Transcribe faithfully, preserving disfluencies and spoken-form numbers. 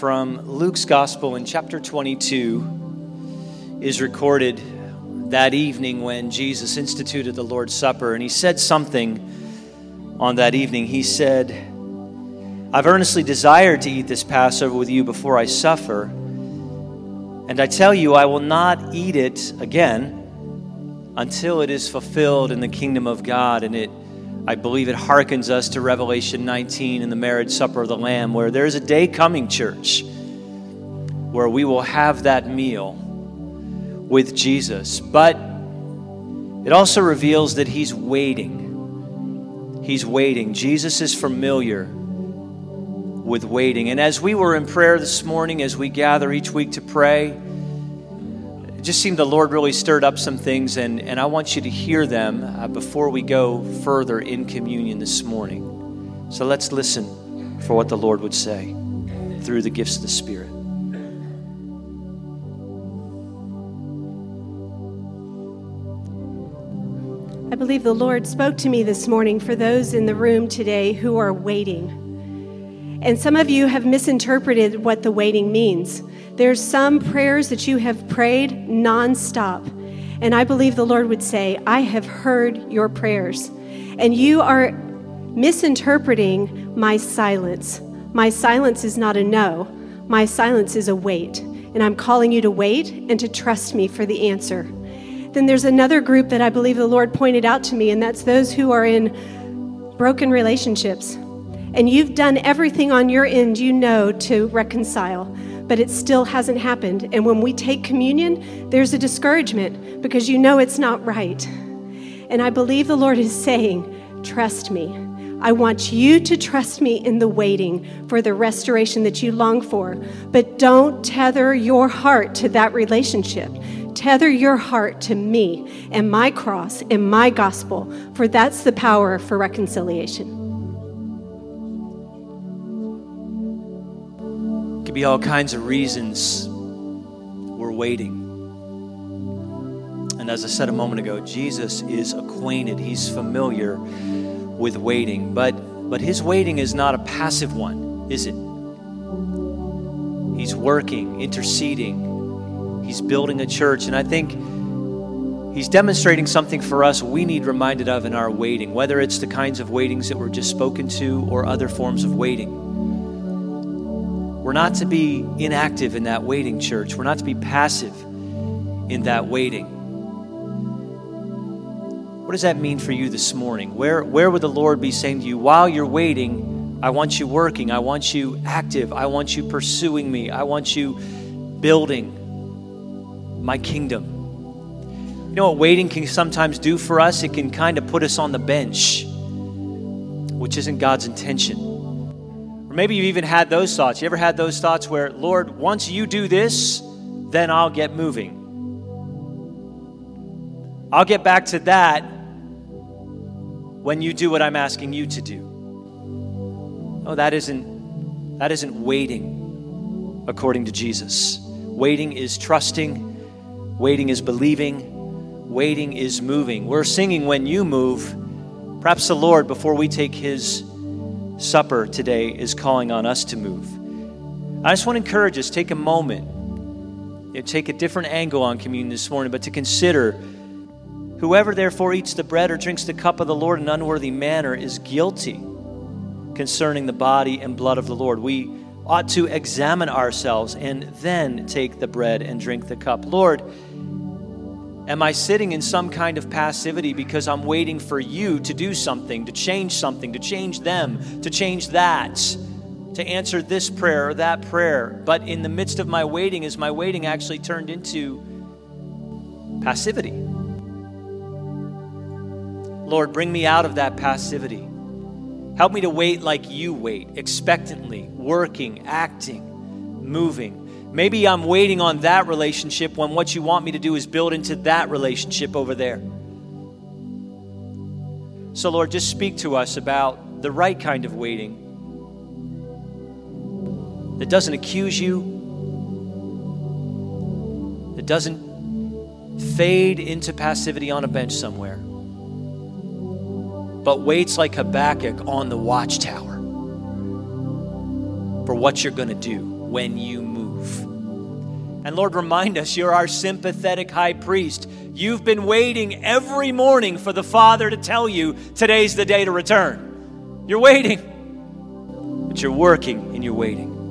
from Luke's Gospel in chapter twenty-two is recorded that evening when Jesus instituted the Lord's Supper. And he said something on that evening. He said, "I've earnestly desired to eat this Passover with you before I suffer. And I tell you, I will not eat it again until it is fulfilled in the kingdom of God." And it I believe it hearkens us to Revelation nineteen and the marriage supper of the Lamb, where there's a day coming, church, where we will have that meal with Jesus. But it also reveals that he's waiting. He's waiting. Jesus is familiar with waiting. And as we were in prayer this morning, as we gather each week to pray, it just seemed the Lord really stirred up some things, and, and I want you to hear them uh, before we go further in communion this morning. So let's listen for what the Lord would say through the gifts of the Spirit. I believe the Lord spoke to me this morning for those in the room today who are waiting. And some of you have misinterpreted what the waiting means. There's some prayers that you have prayed nonstop. And I believe the Lord would say, I have heard your prayers. And you are misinterpreting my silence. My silence is not a no. My silence is a wait. And I'm calling you to wait and to trust me for the answer. Then there's another group that I believe the Lord pointed out to me, and that's those who are in broken relationships. And you've done everything on your end you know to reconcile, but it still hasn't happened. And when we take communion, there's a discouragement because you know it's not right. And I believe the Lord is saying, trust me. I want you to trust me in the waiting for the restoration that you long for. But don't tether your heart to that relationship. Tether your heart to me and my cross and my gospel, for that's the power for reconciliation. Could be all kinds of reasons we're waiting. And as I said a moment ago, Jesus is acquainted. He's familiar with waiting. But, but his waiting is not a passive one, is it? He's working, interceding. He's building a church. And I think he's demonstrating something for us we need reminded of in our waiting, whether it's the kinds of waitings that were just spoken to or other forms of waiting. We're not to be inactive in that waiting, church. We're not to be passive in that waiting. What does that mean for you this morning? Where, where would the Lord be saying to you, while you're waiting, I want you working, I want you active, I want you pursuing me, I want you building my kingdom? You know what waiting can sometimes do for us? It can kind of put us on the bench, which isn't God's intention. Or maybe you've even had those thoughts. You ever had those thoughts where, Lord, once you do this, then I'll get moving. I'll get back to that when you do what I'm asking you to do. Oh, that isn't, that isn't waiting according to Jesus. Waiting is trusting. Waiting is believing. Waiting is moving. We're singing When You Move. Perhaps the Lord, before we take his supper today, is calling on us to move. I just want to encourage us, take a moment, you know, take a different angle on communion this morning, but to consider, whoever therefore eats the bread or drinks the cup of the Lord in an unworthy manner is guilty concerning the body and blood of the Lord. We ought to examine ourselves and then take the bread and drink the cup. Lord, am I sitting in some kind of passivity because I'm waiting for you to do something, to change something, to change them, to change that, to answer this prayer or that prayer? But in the midst of my waiting, is my waiting actually turned into passivity? Lord, bring me out of that passivity. Help me to wait like you wait, expectantly, working, acting, moving. Maybe I'm waiting on that relationship when what you want me to do is build into that relationship over there. So, Lord, just speak to us about the right kind of waiting that doesn't accuse you, that doesn't fade into passivity on a bench somewhere, but waits like Habakkuk on the watchtower for what you're going to do. when you move. And Lord, remind us, you're our sympathetic high priest. You've been waiting every morning for the Father to tell you today's the day to return. You're waiting, but you're working and you're waiting.